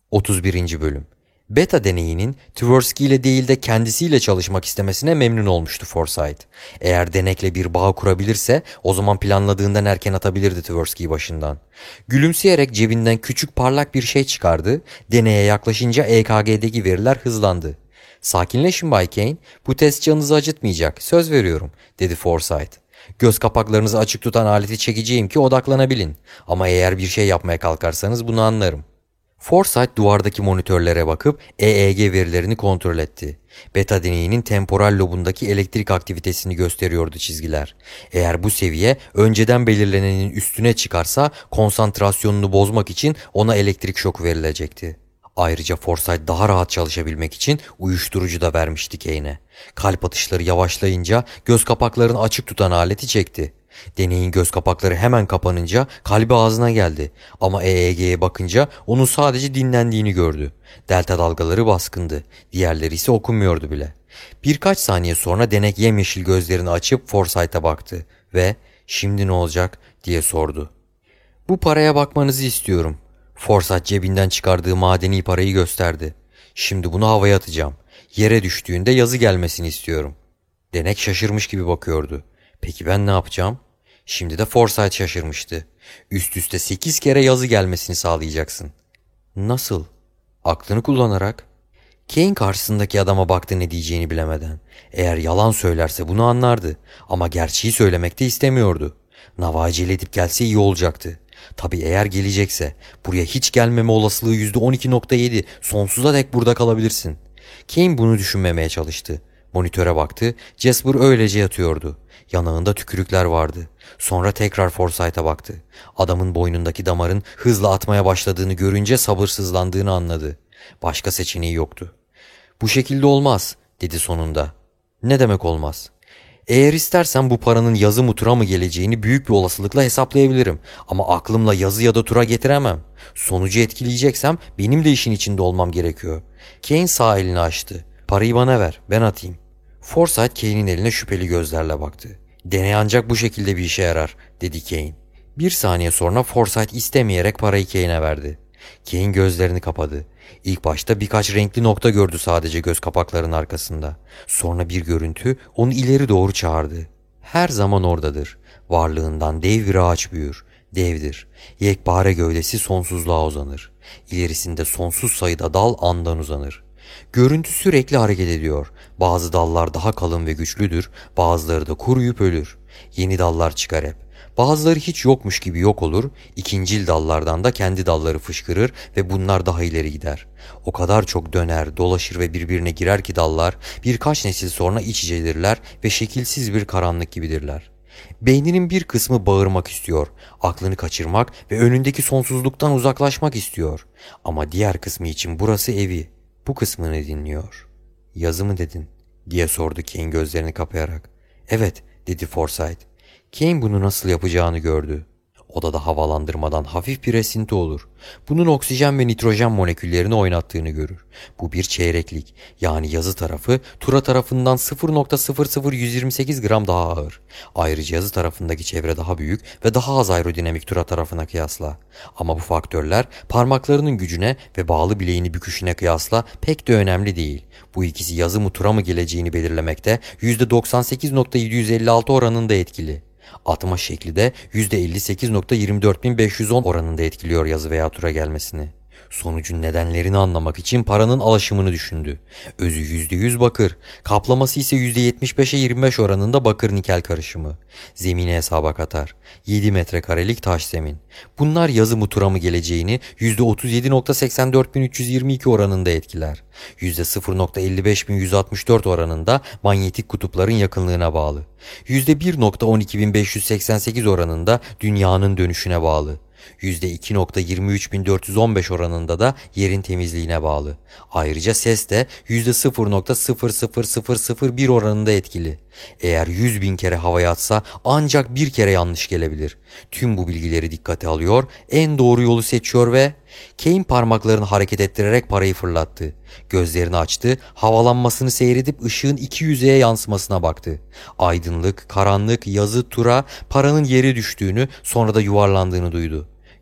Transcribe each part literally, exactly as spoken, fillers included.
otuz birinci Bölüm. Beta deneyinin Tversky ile değil de kendisiyle çalışmak istemesine memnun olmuştu Forsyth. Eğer denekle bir bağ kurabilirse o zaman planladığından erken atabilirdi Tversky'yi başından. Gülümseyerek cebinden küçük parlak bir şey çıkardı. Deneye yaklaşınca E K G'deki veriler hızlandı. "Sakinleşin Bay Kane, bu test canınızı acıtmayacak, söz veriyorum," dedi Forsyth. "Göz kapaklarınızı açık tutan aleti çekeceğim ki odaklanabilin. Ama eğer bir şey yapmaya kalkarsanız bunu anlarım." Forsyth duvardaki monitörlere bakıp E E G verilerini kontrol etti. Beta deneyinin temporal lobundaki elektrik aktivitesini gösteriyordu çizgiler. Eğer bu seviye önceden belirlenenin üstüne çıkarsa konsantrasyonunu bozmak için ona elektrik şoku verilecekti. Ayrıca Forsyth daha rahat çalışabilmek için uyuşturucu da vermişti Kane'e. Kalp atışları yavaşlayınca göz kapaklarını açık tutan aleti çekti. Deneyin göz kapakları hemen kapanınca kalbi ağzına geldi ama E E G'ye bakınca onun sadece dinlendiğini gördü. Delta dalgaları baskındı, diğerleri ise okunmuyordu bile. Birkaç saniye sonra denek yemyeşil gözlerini açıp Forsyth'a baktı ve "Şimdi ne olacak?" diye sordu. "Bu paraya bakmanızı istiyorum." Forsyth cebinden çıkardığı madeni parayı gösterdi. "Şimdi bunu havaya atacağım. Yere düştüğünde yazı gelmesini istiyorum." Denek şaşırmış gibi bakıyordu. "Peki ben ne yapacağım?" Şimdi de Forsyth şaşırmıştı. "Üst üste sekiz kere yazı gelmesini sağlayacaksın." "Nasıl?" "Aklını kullanarak." Kane karşısındaki adama baktı ne diyeceğini bilemeden. Eğer yalan söylerse bunu anlardı ama gerçeği söylemek de istemiyordu. Nava acele edip gelse iyi olacaktı. Tabii eğer gelecekse buraya hiç gelmeme olasılığı yüzde on iki nokta yedi, sonsuza dek burada kalabilirsin. Kane bunu düşünmemeye çalıştı. Monitöre baktı. Jasper öylece yatıyordu. Yanağında tükürükler vardı. Sonra tekrar Forsyth'a baktı. Adamın boynundaki damarın hızla atmaya başladığını görünce sabırsızlandığını anladı. Başka seçeneği yoktu. "Bu şekilde olmaz," dedi sonunda. "Ne demek olmaz?" "Eğer istersen bu paranın yazı mı tura mı geleceğini büyük bir olasılıkla hesaplayabilirim. Ama aklımla yazı ya da tura getiremem. Sonucu etkileyeceksem benim de işin içinde olmam gerekiyor." Kane sağ elini açtı. "Parayı bana ver, ben atayım." Forsyth Kane'in eline şüpheli gözlerle baktı. "Deney ancak bu şekilde bir işe yarar," dedi Kane. Bir saniye sonra Forsyth istemeyerek parayı Kane'e verdi. Kane gözlerini kapadı. İlk başta birkaç renkli nokta gördü sadece göz kapaklarının arkasında. Sonra bir görüntü onu ileri doğru çağırdı. Her zaman oradadır. Varlığından dev bir ağaç büyür. Devdir. Yekpare gövdesi sonsuzluğa uzanır. İlerisinde sonsuz sayıda dal andan uzanır. Görüntü sürekli hareket ediyor. Bazı dallar daha kalın ve güçlüdür, bazıları da kuruyup ölür. Yeni dallar çıkar hep. Bazıları hiç yokmuş gibi yok olur, ikincil dallardan da kendi dalları fışkırır ve bunlar daha ileri gider. O kadar çok döner, dolaşır ve birbirine girer ki dallar birkaç nesil sonra iç içedirler ve şekilsiz bir karanlık gibidirler. Beyninin bir kısmı bağırmak istiyor, aklını kaçırmak ve önündeki sonsuzluktan uzaklaşmak istiyor. Ama diğer kısmı için burası evi. Bu kısmını dinliyor. "Yazı mı dedin?" diye sordu Kane gözlerini kapayarak. "Evet," dedi Forsyth. Kane bunu nasıl yapacağını gördü. Odada havalandırmadan hafif bir esinti olur. Bunun oksijen ve nitrojen moleküllerini oynattığını görür. Bu bir çeyreklik, yani yazı tarafı tura tarafından sıfır nokta sıfır sıfır yüz yirmi sekiz gram daha ağır. Ayrıca yazı tarafındaki çevre daha büyük ve daha az aerodinamik tura tarafına kıyasla. Ama bu faktörler parmaklarının gücüne ve bağlı bileğini büküşüne kıyasla pek de önemli değil. Bu ikisi yazı mı tura mı geleceğini belirlemekte yüzde doksan sekiz nokta yedi yüz elli altı oranında etkili. Atma şekli de yüzde elli sekiz nokta yirmi dört bin beş yüz on oranında etkiliyor yazı veya tura gelmesini. Sonucun nedenlerini anlamak için paranın alaşımını düşündü. Özü yüzde yüz bakır, kaplaması ise yüzde yetmiş beşe yirmi beş oranında bakır nikel karışımı. Zemini hesaba katar. yedi metrekarelik taş zemin. Bunlar yazı mı tura mı geleceğini yüzde otuz yedi nokta seksen dört bin üç yüz yirmi iki oranında etkiler. yüzde sıfır nokta elli beş bin yüz altmış dört oranında manyetik kutupların yakınlığına bağlı. yüzde bir nokta on iki bin beş yüz seksen sekiz oranında dünyanın dönüşüne bağlı. yüzde iki nokta yirmi üç bin dört yüz on beş oranında da yerin temizliğine bağlı. Ayrıca ses de yüzde sıfır nokta sıfır sıfır sıfır sıfır bir oranında etkili. Eğer yüz bin kere havaya atsa ancak bir kere yanlış gelebilir. Tüm bu bilgileri dikkate alıyor, en doğru yolu seçiyor ve... Kane parmaklarını hareket ettirerek parayı fırlattı. Gözlerini açtı, havalanmasını seyredip ışığın iki yüzeye yansımasına baktı. Aydınlık, karanlık, yazı, tura, paranın yere düştüğünü, sonra da yuvarlandığını duydu.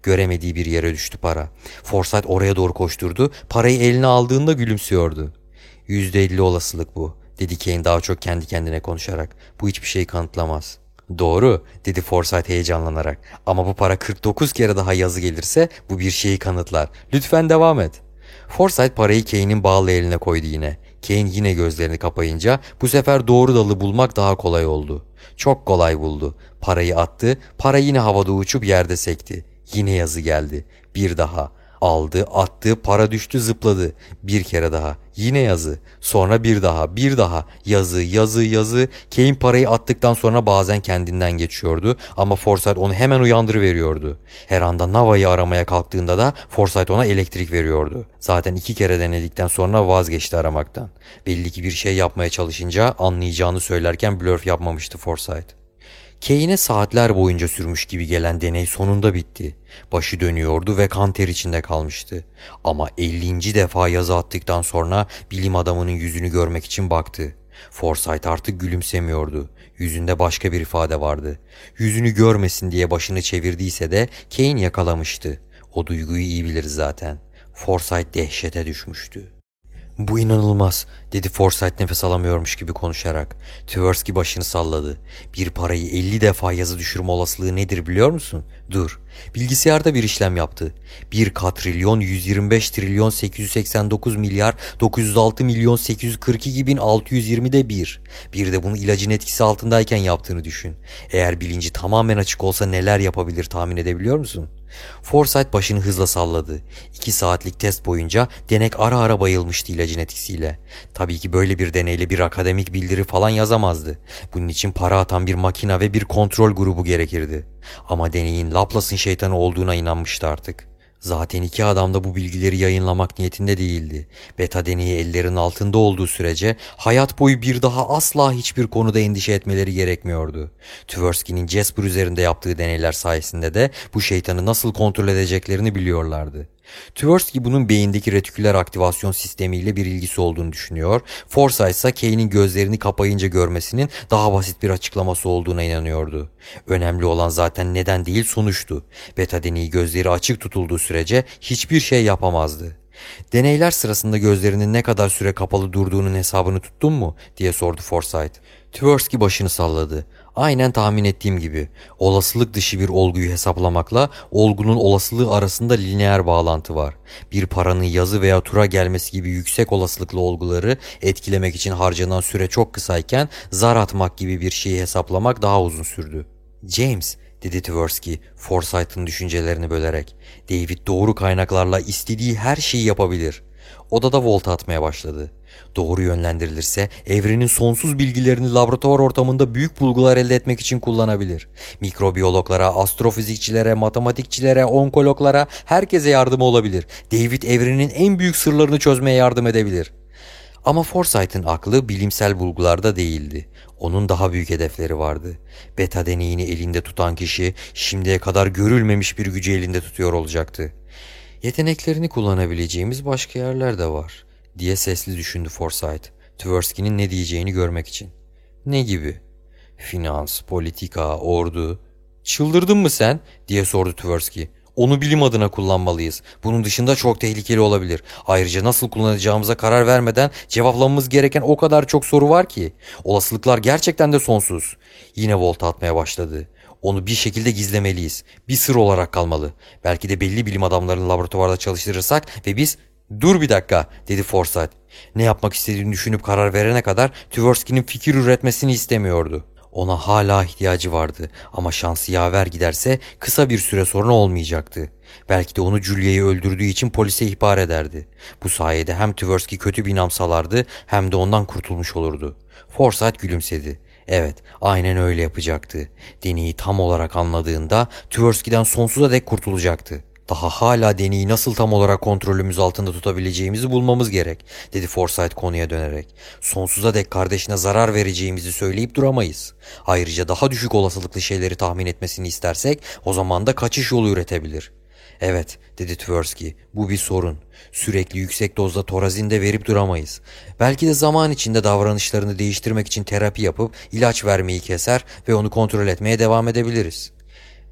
Göremediği bir yere düştü para. Forsyth oraya doğru koşturdu. Parayı eline aldığında gülümsüyordu. yüzde elli olasılık bu, dedi Kane daha çok kendi kendine konuşarak. Bu hiçbir şey kanıtlamaz. Doğru, dedi Forsyth heyecanlanarak. Ama bu para kırk dokuz kere daha yazı gelirse bu bir şeyi kanıtlar. Lütfen devam et. Forsyth parayı Kane'in bağlı eline koydu yine. Kane yine gözlerini kapayınca bu sefer doğru dalı bulmak daha kolay oldu. Çok kolay buldu. Parayı attı, para yine havada uçup yerde sekti. Yine yazı geldi. Bir daha. Aldı, attı, para düştü, zıpladı. Bir kere daha. Yine yazı. Sonra bir daha, bir daha. Yazı, yazı, yazı. Kane parayı attıktan sonra bazen kendinden geçiyordu ama Forsyth onu hemen uyandırıveriyordu. Her anda Nava'yı aramaya kalktığında da Forsyth ona elektrik veriyordu. Zaten iki kere denedikten sonra vazgeçti aramaktan. Belli ki bir şey yapmaya çalışınca anlayacağını söylerken blöf yapmamıştı Forsyth. Kane'e saatler boyunca sürmüş gibi gelen deney sonunda bitti. Başı dönüyordu ve kan ter içinde kalmıştı. Ama ellinci defa yazı attıktan sonra bilim adamının yüzünü görmek için baktı. Forsyth artık gülümsemiyordu. Yüzünde başka bir ifade vardı. Yüzünü görmesin diye başını çevirdiyse de Kane yakalamıştı. O duyguyu iyi biliriz zaten. Forsyth dehşete düşmüştü. Bu inanılmaz, dedi Forsyth nefes alamıyormuş gibi konuşarak. Tversky başını salladı. Bir parayı elli defa yazı düşürme olasılığı nedir biliyor musun? Dur. Bilgisayarda bir işlem yaptı. bir katrilyon yüz yirmi beş trilyon sekiz yüz seksen dokuz milyar dokuz yüz altı milyon sekiz yüz kırk iki bin altı yüz yirmide bir. Bir de bunu ilacın etkisi altındayken yaptığını düşün. Eğer bilinci tamamen açık olsa neler yapabilir tahmin edebiliyor musun? Forsyth başını hızla salladı. İki saatlik test boyunca denek ara ara bayılmıştı ilacın etkisiyle. Tabii ki böyle bir deneyle bir akademik bildiri falan yazamazdı. Bunun için para atan bir makina ve bir kontrol grubu gerekirdi. Ama deneyin Laplace'ın şeytanı olduğuna inanmıştı artık. Zaten iki adam da bu bilgileri yayınlamak niyetinde değildi. Beta deneyi ellerinin altında olduğu sürece hayat boyu bir daha asla hiçbir konuda endişe etmeleri gerekmiyordu. Tversky'nin Jasper üzerinde yaptığı deneyler sayesinde de bu şeytanı nasıl kontrol edeceklerini biliyorlardı. Tversky bunun beyindeki retiküler aktivasyon sistemiyle bir ilgisi olduğunu düşünüyor. Forsyth ise Kane'in gözlerini kapayınca görmesinin daha basit bir açıklaması olduğuna inanıyordu. Önemli olan zaten neden değil sonuçtu. Beta deneyi gözleri açık tutulduğu sürece hiçbir şey yapamazdı. Deneyler sırasında gözlerinin ne kadar süre kapalı durduğunun hesabını tuttun mu diye sordu Forsyth. Tversky başını salladı. Aynen tahmin ettiğim gibi. Olasılık dışı bir olguyu hesaplamakla olgunun olasılığı arasında lineer bağlantı var. Bir paranın yazı veya tura gelmesi gibi yüksek olasılıklı olguları etkilemek için harcanan süre çok kısayken zar atmak gibi bir şeyi hesaplamak daha uzun sürdü. James, dedi Tversky, Forsyth'ın düşüncelerini bölerek. David doğru kaynaklarla istediği her şeyi yapabilir. Odada volta atmaya başladı. Doğru yönlendirilirse evrenin sonsuz bilgilerini laboratuvar ortamında büyük bulgular elde etmek için kullanabilir. Mikrobiyologlara, astrofizikçilere, matematikçilere, onkologlara herkese yardımı olabilir. David evrenin en büyük sırlarını çözmeye yardım edebilir. Ama Forsyth'ın aklı bilimsel bulgularda değildi. Onun daha büyük hedefleri vardı. Beta deneyini elinde tutan kişi şimdiye kadar görülmemiş bir gücü elinde tutuyor olacaktı. Yeteneklerini kullanabileceğimiz başka yerler de var, diye sesli düşündü Forsyth, Tversky'nin ne diyeceğini görmek için. Ne gibi? Finans, politika, ordu. Çıldırdın mı sen? diye sordu Tversky. Onu bilim adına kullanmalıyız. Bunun dışında çok tehlikeli olabilir. Ayrıca nasıl kullanacağımıza karar vermeden cevaplamamız gereken o kadar çok soru var ki. Olasılıklar gerçekten de sonsuz. Yine volta atmaya başladı. Onu bir şekilde gizlemeliyiz. Bir sır olarak kalmalı. Belki de belli bilim adamlarını laboratuvarda çalıştırırsak ve biz... Dur bir dakika, dedi Forsyth. Ne yapmak istediğini düşünüp karar verene kadar Tversky'nin fikir üretmesini istemiyordu. Ona hala ihtiyacı vardı ama şansı yaver giderse kısa bir süre sonra olmayacaktı. Belki de onu Julia'yı öldürdüğü için polise ihbar ederdi. Bu sayede hem Tversky kötü bir nam salardı hem de ondan kurtulmuş olurdu. Forsyth gülümsedi. Evet, aynen öyle yapacaktı. Deneyi tam olarak anladığında Tversky'den sonsuza dek kurtulacaktı. Daha hala deneyi nasıl tam olarak kontrolümüz altında tutabileceğimizi bulmamız gerek, dedi Forsyth konuya dönerek. Sonsuza dek kardeşine zarar vereceğimizi söyleyip duramayız. Ayrıca daha düşük olasılıklı şeyleri tahmin etmesini istersek o zaman da kaçış yolu üretebilir. Evet, dedi Tversky, bu bir sorun. Sürekli yüksek dozda torazin de verip duramayız. Belki de zaman içinde davranışlarını değiştirmek için terapi yapıp ilaç vermeyi keser ve onu kontrol etmeye devam edebiliriz.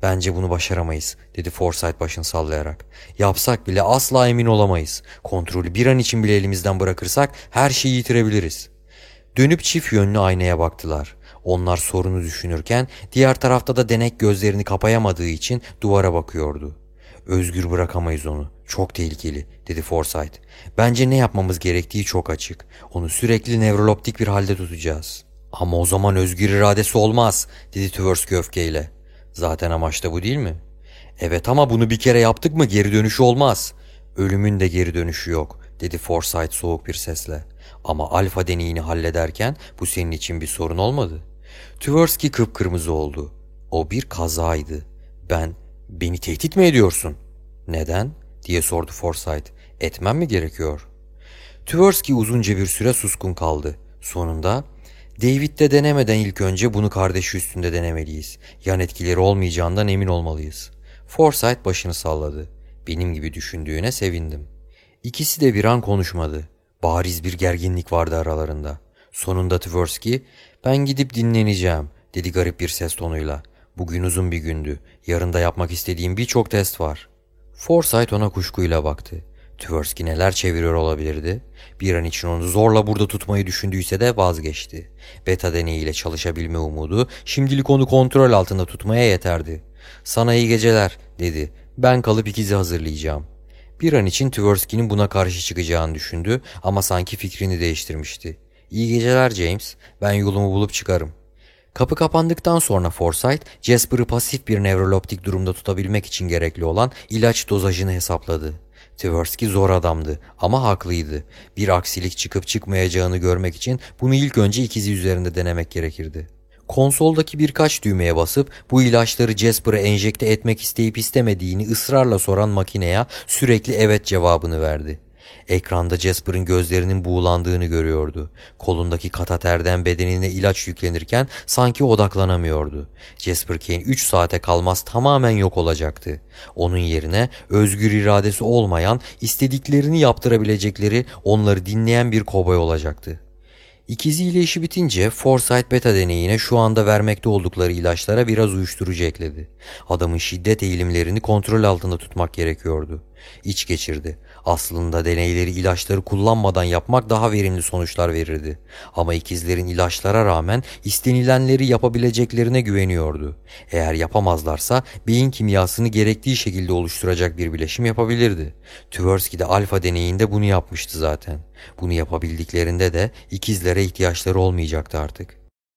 Bence bunu başaramayız, dedi Forsyth başını sallayarak. Yapsak bile asla emin olamayız. Kontrolü bir an için bile elimizden bırakırsak her şeyi yitirebiliriz. Dönüp çift yönlü aynaya baktılar. Onlar sorunu düşünürken diğer tarafta da denek gözlerini kapayamadığı için duvara bakıyordu. Özgür bırakamayız onu. Çok tehlikeli, dedi Forsyth. Bence ne yapmamız gerektiği çok açık. Onu sürekli nevroloptik bir halde tutacağız. Ama o zaman özgür iradesi olmaz, dedi Tversky öfkeyle. Zaten amaç da bu değil mi? Evet ama bunu bir kere yaptık mı geri dönüşü olmaz. Ölümün de geri dönüşü yok, dedi Forsyth soğuk bir sesle. Ama alfa deneyini hallederken bu senin için bir sorun olmadı. Tversky kıpkırmızı oldu. O bir kazaydı. Ben, beni tehdit mi ediyorsun? Neden? diye sordu Forsyth. Etmem mi gerekiyor? Tversky uzunca bir süre suskun kaldı. Sonunda, David'de denemeden ilk önce bunu kardeşi üstünde denemeliyiz. Yan etkileri olmayacağından emin olmalıyız. Forsyth başını salladı. Benim gibi düşündüğüne sevindim. İkisi de bir an konuşmadı. Bariz bir gerginlik vardı aralarında. Sonunda Tversky, ben gidip dinleneceğim, dedi garip bir ses tonuyla. Bugün uzun bir gündü. Yarın da yapmak istediğim birçok test var. Forsyth ona kuşkuyla baktı. Tversky neler çeviriyor olabilirdi? Bir an için onu zorla burada tutmayı düşündüyse de vazgeçti. Beta deneyiyle çalışabilme umudu şimdilik onu kontrol altında tutmaya yeterdi. Sana iyi geceler, dedi. Ben kalıp ikizi hazırlayacağım. Bir an için Tversky'nin buna karşı çıkacağını düşündü ama sanki fikrini değiştirmişti. İyi geceler James, ben yolumu bulup çıkarım. Kapı kapandıktan sonra Forsyth, Jasper'ı pasif bir nevroloptik durumda tutabilmek için gerekli olan ilaç dozajını hesapladı. Tversky zor adamdı ama haklıydı. Bir aksilik çıkıp çıkmayacağını görmek için bunu ilk önce ikizi üzerinde denemek gerekirdi. Konsoldaki birkaç düğmeye basıp bu ilaçları Jasper'a enjekte etmek isteyip istemediğini ısrarla soran makineye sürekli evet cevabını verdi. Ekranda Jasper'ın gözlerinin buğulandığını görüyordu. Kolundaki kateterden bedenine ilaç yüklenirken sanki odaklanamıyordu. Jasper Kane üç saate kalmaz tamamen yok olacaktı. Onun yerine özgür iradesi olmayan, istediklerini yaptırabilecekleri, onları dinleyen bir kovboy olacaktı. İkiziyle işi bitince Forsyth beta deneyine şu anda vermekte oldukları ilaçlara biraz uyuşturucu ekledi. Adamın şiddet eğilimlerini kontrol altında tutmak gerekiyordu. İç geçirdi. Aslında deneyleri ilaçları kullanmadan yapmak daha verimli sonuçlar verirdi. Ama ikizlerin ilaçlara rağmen istenilenleri yapabileceklerine güveniyordu. Eğer yapamazlarsa beyin kimyasını gerektiği şekilde oluşturacak bir bileşim yapabilirdi. Tversky de alfa deneyinde bunu yapmıştı zaten. Bunu yapabildiklerinde de ikizlere ihtiyaçları olmayacaktı artık.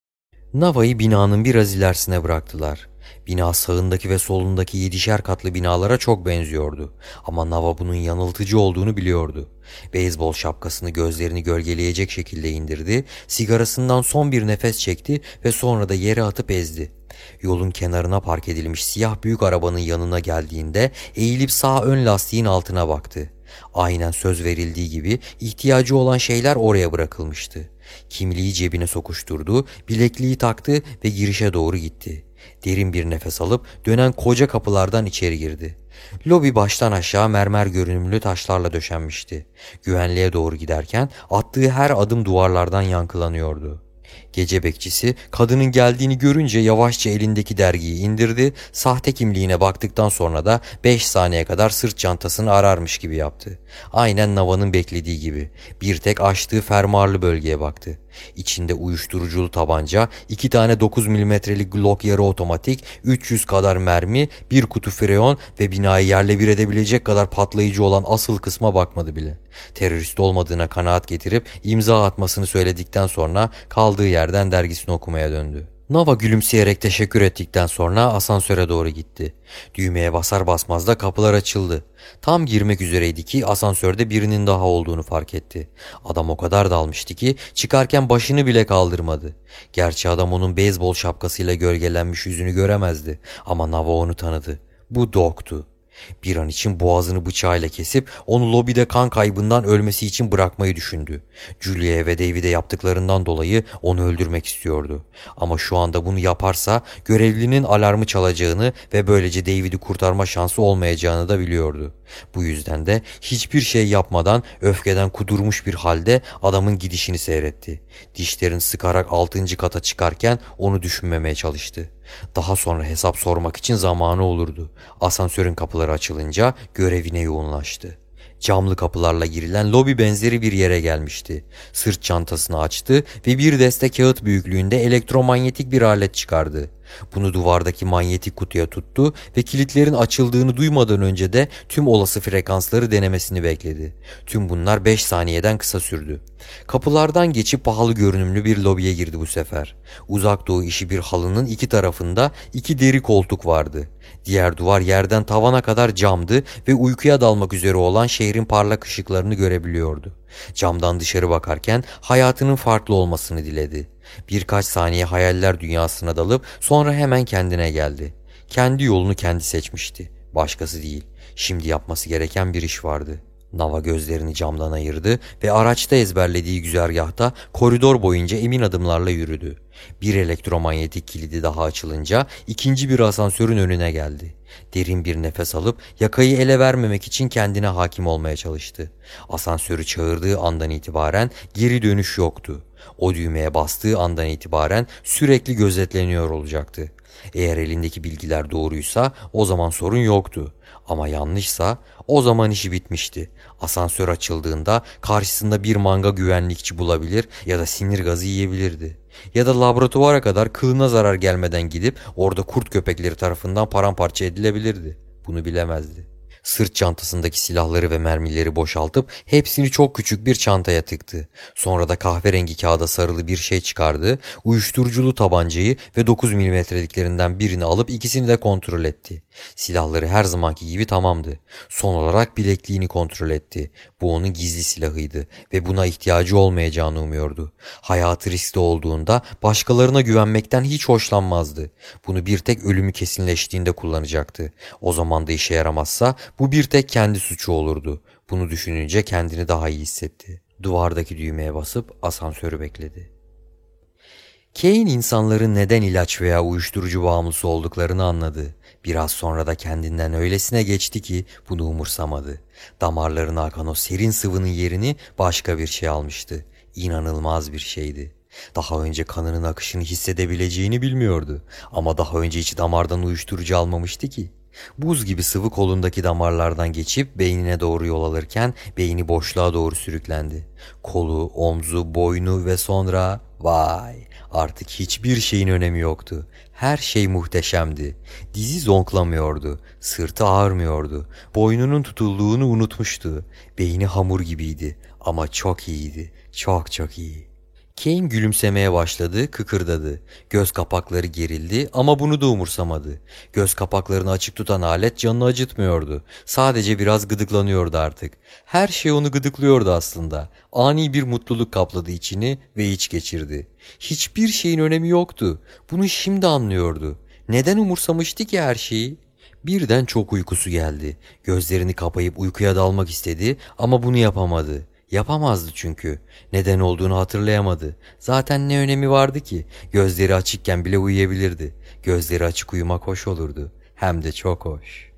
Nava'yı binanın biraz ilerisine bıraktılar. Bina sağındaki ve solundaki yedişer katlı binalara çok benziyordu. Ama Nava bunun yanıltıcı olduğunu biliyordu. Beyzbol şapkasını gözlerini gölgeleyecek şekilde indirdi, sigarasından son bir nefes çekti ve sonra da yere atıp ezdi. Yolun kenarına park edilmiş siyah büyük arabanın yanına geldiğinde eğilip sağ ön lastiğin altına baktı. Aynen söz verildiği gibi ihtiyacı olan şeyler oraya bırakılmıştı. Kimliği cebine sokuşturdu, bilekliği taktı ve girişe doğru gitti. Derin bir nefes alıp dönen koca kapılardan içeri girdi. Lobi baştan aşağı mermer görünümlü taşlarla döşenmişti. Güvenliğe doğru giderken attığı her adım duvarlardan yankılanıyordu. Gece bekçisi kadının geldiğini görünce yavaşça elindeki dergiyi indirdi, sahte kimliğine baktıktan sonra da beş saniye kadar sırt çantasını ararmış gibi yaptı. Aynen Nava'nın beklediği gibi. Bir tek açtığı fermuarlı bölgeye baktı. İçinde uyuşturuculu tabanca, iki tane dokuz milimetrelik Glock yarı otomatik, üç yüz kadar mermi, bir kutu freon ve binayı yerle bir edebilecek kadar patlayıcı olan asıl kısma bakmadı bile. Terörist olmadığına kanaat getirip imza atmasını söyledikten sonra kaldığı yerden dergisini okumaya döndü. Nava gülümseyerek teşekkür ettikten sonra asansöre doğru gitti. Düğmeye basar basmaz da kapılar açıldı. Tam girmek üzereydi ki asansörde birinin daha olduğunu fark etti. Adam o kadar dalmıştı ki çıkarken başını bile kaldırmadı. Gerçi adam onun beyzbol şapkasıyla gölgelenmiş yüzünü göremezdi ama Nava onu tanıdı. Bu Doc'tu. Bir an için boğazını bıçağıyla kesip onu lobide kan kaybından ölmesi için bırakmayı düşündü. Julia'ya ve David'e yaptıklarından dolayı onu öldürmek istiyordu. Ama şu anda bunu yaparsa görevlinin alarmı çalacağını ve böylece David'i kurtarma şansı olmayacağını da biliyordu. Bu yüzden de hiçbir şey yapmadan öfkeden kudurmuş bir halde adamın gidişini seyretti. Dişlerini sıkarak altıncı kata çıkarken onu düşünmemeye çalıştı. Daha sonra hesap sormak için zamanı olurdu. Asansörün kapıları açılınca görevine yoğunlaştı. Camlı kapılarla girilen lobi benzeri bir yere gelmişti. Sırt çantasını açtı ve bir deste kağıt büyüklüğünde elektromanyetik bir alet çıkardı. Bunu duvardaki manyetik kutuya tuttu ve kilitlerin açıldığını duymadan önce de tüm olası frekansları denemesini bekledi. Tüm bunlar beş saniyeden kısa sürdü. Kapılardan geçip pahalı görünümlü bir lobiye girdi bu sefer. Uzak doğu işi bir halının iki tarafında iki deri koltuk vardı. Diğer duvar yerden tavana kadar camdı ve uykuya dalmak üzere olan şehrin parlak ışıklarını görebiliyordu. Camdan dışarı bakarken hayatının farklı olmasını diledi. Birkaç saniye hayaller dünyasına dalıp sonra hemen kendine geldi. Kendi yolunu kendi seçmişti. Başkası değil. Şimdi yapması gereken bir iş vardı. Nava gözlerini camdan ayırdı ve araçta ezberlediği güzergahta koridor boyunca emin adımlarla yürüdü. Bir elektromanyetik kilidi daha açılınca ikinci bir asansörün önüne geldi. Derin bir nefes alıp yakayı ele vermemek için kendine hakim olmaya çalıştı. Asansörü çağırdığı andan itibaren geri dönüş yoktu. O düğmeye bastığı andan itibaren sürekli gözetleniyor olacaktı. Eğer elindeki bilgiler doğruysa o zaman sorun yoktu. Ama yanlışsa o zaman işi bitmişti. Asansör açıldığında karşısında bir manga güvenlikçi bulabilir ya da sinir gazı yiyebilirdi. Ya da laboratuvara kadar kılına zarar gelmeden gidip orada kurt köpekleri tarafından paramparça edilebilirdi. Bunu bilemezdi. Sırt çantasındaki silahları ve mermileri boşaltıp hepsini çok küçük bir çantaya tıktı. Sonra da kahverengi kağıda sarılı bir şey çıkardı. Uyuşturuculu tabancayı ve dokuz milimetreliklerinden birini alıp ikisini de kontrol etti. Silahları her zamanki gibi tamamdı. Son olarak bilekliğini kontrol etti. Bu onun gizli silahıydı ve buna ihtiyacı olmayacağını umuyordu. Hayatı riskte olduğunda başkalarına güvenmekten hiç hoşlanmazdı. Bunu bir tek ölümü kesinleştiğinde kullanacaktı. O zaman da işe yaramazsa bu bir tek kendi suçu olurdu. Bunu düşününce kendini daha iyi hissetti. Duvardaki düğmeye basıp asansörü bekledi. Kane insanların neden ilaç veya uyuşturucu bağımlısı olduklarını anladı. Biraz sonra da kendinden öylesine geçti ki bunu umursamadı. Damarlarına akan o serin sıvının yerini başka bir şey almıştı. İnanılmaz bir şeydi. Daha önce kanının akışını hissedebileceğini bilmiyordu. Ama daha önce hiç damardan uyuşturucu almamıştı ki. Buz gibi sıvı kolundaki damarlardan geçip beynine doğru yol alırken beyni boşluğa doğru sürüklendi. Kolu, omzu, boynu ve sonra vay artık hiçbir şeyin önemi yoktu. Her şey muhteşemdi. Dizi zonklamıyordu, sırtı ağrmıyordu, boynunun tutulduğunu unutmuştu. Beyni hamur gibiydi ama çok iyiydi, çok çok iyi. Kane gülümsemeye başladı, kıkırdadı. Göz kapakları gerildi ama bunu da umursamadı. Göz kapaklarını açık tutan alet canını acıtmıyordu. Sadece biraz gıdıklanıyordu artık. Her şey onu gıdıklıyordu aslında. Ani bir mutluluk kapladı içini ve iç geçirdi. Hiçbir şeyin önemi yoktu. Bunu şimdi anlıyordu. Neden umursamıştı ki her şeyi? Birden çok uykusu geldi. Gözlerini kapayıp uykuya dalmak istedi ama bunu yapamadı. Yapamazdı çünkü. Neden olduğunu hatırlayamadı. Zaten ne önemi vardı ki? Gözleri açıkken bile uyuyabilirdi. Gözleri açık uyumak hoş olurdu. Hem de çok hoş.